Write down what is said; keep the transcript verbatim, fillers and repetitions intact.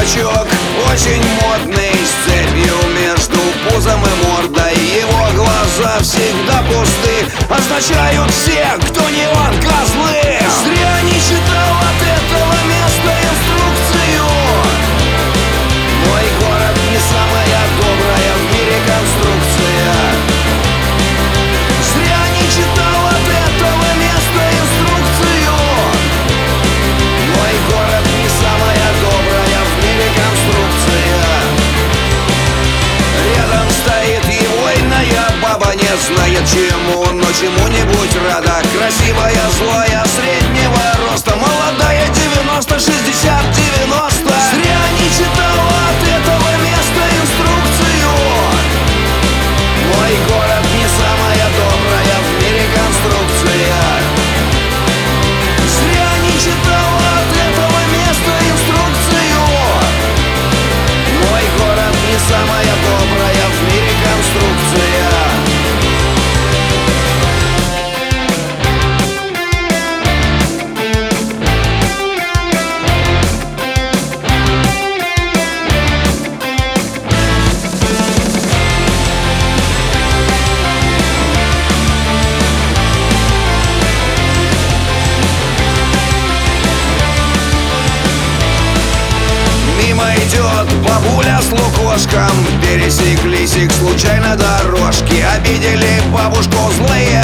чувачок, очень модный, с цепью между пузом и мордой. Его глаза всегда пусты, означают все, кто не он, козлы. Зря не читал от этого места инструкцию. Мой город не самая добрая в мире конструкция. Зря не читал от этого места инструкцию. Мой город не самая добрая в мире конструкция. Рядом стоит его иная баба, не знает чему, но чему-нибудь рада. Красивая, злая, среднего роста, молодая, девяносто, шестьдесят, девяносто. Зря не читал от этого места инструкцию. Мой город не самая добрая в мире конструкция. Зря не читал от этого места инструкцию. Мой город не самая добрая в мире конструкция. Идет бабуля с лукошком, пересеклись их случайно дорожки. Обидели бабушку злые